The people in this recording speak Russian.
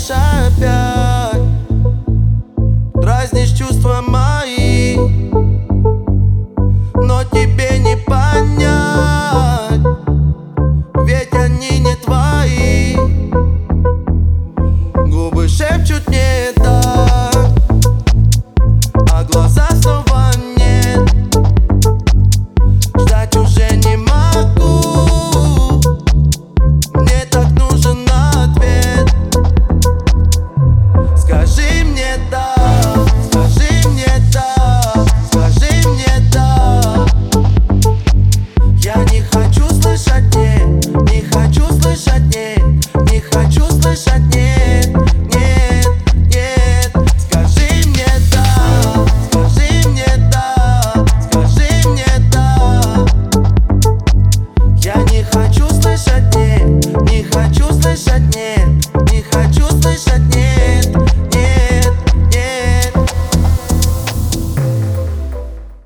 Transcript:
звонишь опять, дразнишь чувства мои, но тебе не понять, ведь они не твои. Губы шепчут не так, а глаза снова нет. Ждать уже не могу, мне так нужен ответ. Скажи мне да, скажи мне да, скажи мне да. Я не хочу слышать нет, не хочу слышать нет, не хочу слышать нет.